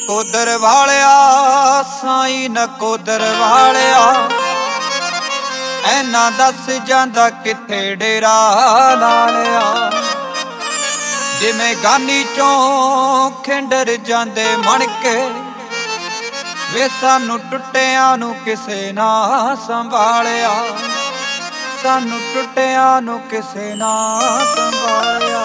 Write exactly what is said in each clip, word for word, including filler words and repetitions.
ਨਕੋਦਰ ਵਾਲਿਆ ਸਾਈ ਨਕੋਦਰ ਵਾਲਿਆ ਐਨਾ ਦੱਸ ਜਾਂਦਾ ਕਿੱਥੇ ਡੇਰਾ ਲਾ ਲਿਆ। ਜਿਵੇਂ ਗਾਨੀ ਚੋਂ ਖਿੰਡਰ ਜਾਂਦੇ ਮਣ ਕੇ ਵੇ ਸਾਨੂੰ ਟੁੱਟਿਆਂ ਨੂੰ ਕਿਸੇ ਨਾ ਸੰਭਾਲਿਆ, ਸਾਨੂੰ ਟੁੱਟਿਆਂ ਨੂੰ ਕਿਸੇ ਨਾ ਸੰਭਾਲਿਆ।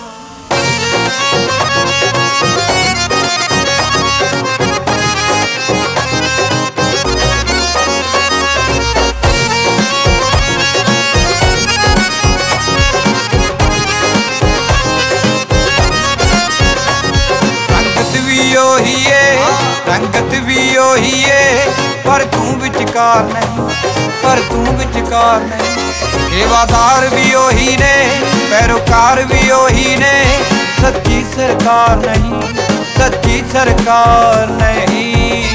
ਉਹੀ ਏ ਰੰਗਤ ਵੀ ਉਹੀ ਏ ਪਰ ਤੂੰ ਵਿਚਕਾਰ ਨਹੀਂ, ਪਰ ਤੂੰ ਵਿਚਕਾਰ ਨਹੀਂ। ਸੇਵਾਦਾਰ ਵੀ ਉਹੀ ਨੇ ਪੈਰੋਕਾਰ ਵੀ ਉਹੀ ਨੇ, ਸੱਚੀ ਸਰਕਾਰ ਨਹੀਂ, ਸੱਚੀ ਸਰਕਾਰ ਨਹੀਂ।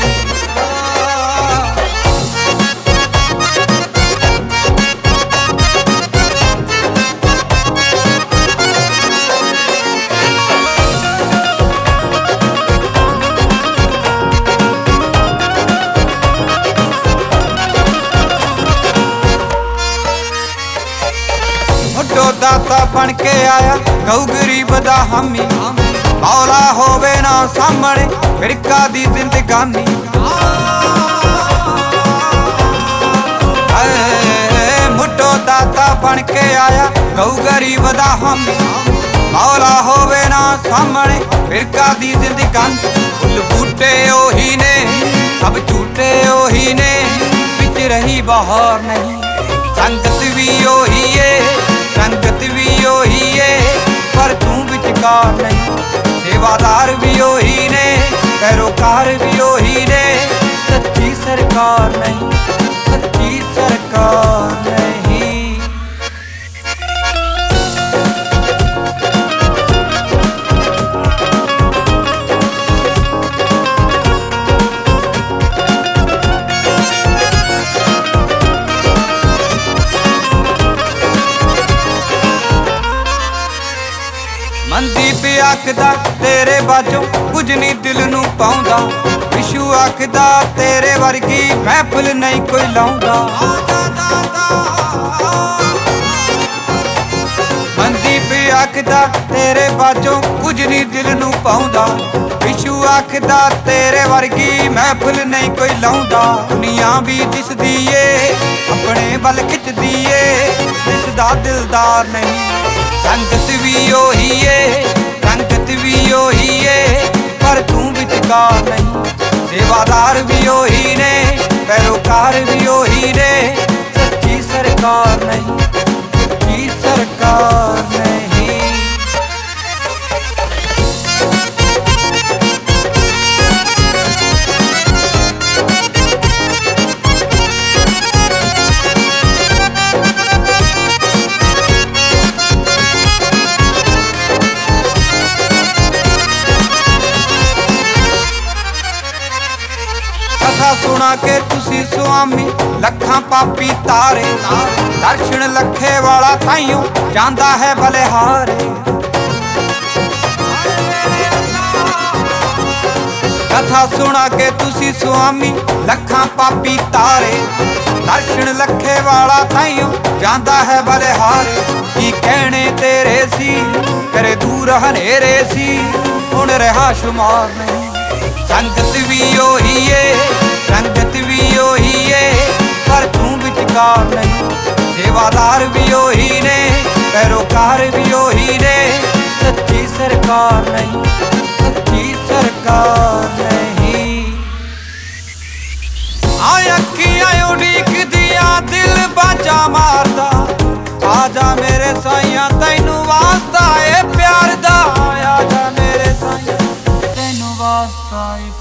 ਦਾਤਾ ਬਣ ਕੇ ਆਇਆ ਗਊ ਗਰੀਬ ਦਾ ਹਾਮੀ, ਮੌਲਾ ਹੋਵੇ ਨਾ ਸਾਹਮਣੇ ਫਿਰਕਾ ਦੀ ਜ਼ਿੰਦਗਾਨੀ। ਮੁੱਢੋਂ ਦਾਤਾ ਬਣ ਕੇ ਆਇਆ ਗਊ ਗਰੀਬ ਦਾ ਹਾਮੀ, ਮੌਲਾ ਹੋਵੇ ਨਾ ਸਾਹਮਣੇ ਫਿਰਕਾ ਦੀ ਜ਼ਿੰਦਗਾਨੀ। ਫੁੱਲ ਬੂਟੇ ਉਹੀ ਨੇ ਸਭ ਝੂਟੇ ਉਹੀ ਨੇ, ਵਿੱਚ ਰਹੀ ਬਹਾਰ ਨਹੀਂ। ਸੰਗਤ ਵੀ ਉਹੀ ਏ ਰੰਗਤ ਵੀ ਉਹੀ ਏ ਪਰ ਤੂੰ ਵਿਚਕਾਰ ਨਹੀਂ। ਸੇਵਾਦਾਰ ਵੀ ਉਹੀ ਨੇ ਪੈਰੋਕਾਰ ਵੀ ਉਹੀ ਨੇ, ਸੱਚੀ ਸਰਕਾਰ ਨਹੀਂ, ਸੱਚੀ ਸਰਕਾਰ ਨਹੀਂ। ਮਨਦੀਪ ਆਖਦਾ ਤੇਰੇ ਬਾਝੋਂ ਕੁਝ ਨਹੀਂ ਦਿਲ ਨੂੰ ਪਾਉਂਦਾ, ਵਿਸ਼ੂ ਆਖਦਾ ਤੇਰੇ ਵਰਗੀ ਮਹਿਫਲ ਨਹੀਂ ਕੋਈ ਲਾਉਂਦਾ। ਮਨਦੀਪ ਆਖਦਾ ਤੇਰੇ ਬਾਝੋਂ ਕੁਝ ਨਹੀਂ ਦਿਲ ਨੂੰ ਪਾਉਂਦਾ, ਵਿਸ਼ੂ ਆਖਦਾ ਤੇਰੇ ਵਰਗੀ ਮਹਿਫਲ ਨਹੀਂ ਕੋਈ ਲਾਉਂਦਾ। ਦੁਨੀਆ ਵੀ ਦਿਸਦੀ ਏ ਆਪਣੇ ਵੱਲ ਖਿੱਚਦੀ ਏ, ਦਿਸਦਾ ਦਿਲਦਾਰ ਨਹੀਂ। ਸੰਗਤ ਵੀ ਉਹੀ ਏ ਰੰਗਤ ਵੀ ਉਹੀ ਏ ਪਰ ਤੂੰ ਵਿਚਕਾਰ ਨਹੀਂ। ਸੇਵਾਦਾਰ ਵੀ ਉਹੀ ਨੇ ਪੈਰੋਕਾਰ ਵੀ ਉਹੀ ਨੇ, ਸੱਚੀ ਸਰਕਾਰ ਨਹੀਂ, ਸੱਚੀ ਸਰਕਾਰ ਨਹੀਂ। ਕਥਾ ਸੁਣਾ ਕੇ ਤੁਸੀਂ ਸੁਆਮੀ ਲੱਖਾਂ ਪਾਪੀ ਤਾਰੇ, ਦਰਸ਼ਨ ਲੱਖੇ ਵਾਲਾ ਤਾਈਓ ਜਾਂਦਾ ਹੈ ਬਲਿਹਾਰੇ। ਕਥਾ ਸੁਣਾ ਕੇ ਤੁਸੀਂ ਸੁਆਮੀ ਲੱਖਾਂ ਪਾਪੀ ਤਾਰੇ, ਦਰਸ਼ਨ ਲੱਖੇ ਵਾਲਾ ਤਾਈਓ ਜਾਂਦਾ ਹੈ ਬਲਿਹਾਰੇ। ਕੀ ਕਹਿਣੇ ਤੇਰੇ ਸੀ ਕਰੇ ਦੂਰ ਹਨੇਰੇ ਸੀ, ਹੁਣ ਰਿਹਾ ਸ਼ੁਮਾਰ ਨਹੀਂ। ਸੰਗਤ ਵੀ ਉਹੀ ਏ ਰੰਗਤ ਵੀ ਉਹੀ ਏ ਪਰ ਤੂੰ ਵਿਚਕਾਰ ਨਹੀਂ। ਸੇਵਾਦਾਰ ਵੀ ਉਹੀ ਨੇ ਪੈਰੋਕਾਰ ਵੀ ਉਹੀ ਨੇ, ਸੱਚੀ ਸਰਕਾਰ ਨਹੀਂ, ਸੱਚੀ ਸਰਕਾਰ ਨਹੀਂ। ਆ ਅੱਖੀਆਂ ਉਡੀਕਦੀਆਂ ਦਿਲ ਬਾਝਾ ਮਾਰਦਾ, ਆਜਾ ਮੇਰੇ ਸਾਈਆਂ ਤੈਨੂੰ ਵਾਸਤਾ ਏ ਪਿਆਰ ਦਾ, ਆਜਾ ਮੇਰੇ ਸਾਈਆਂ ਤੈਨੂੰ ਵਾਸਤਾ ਏ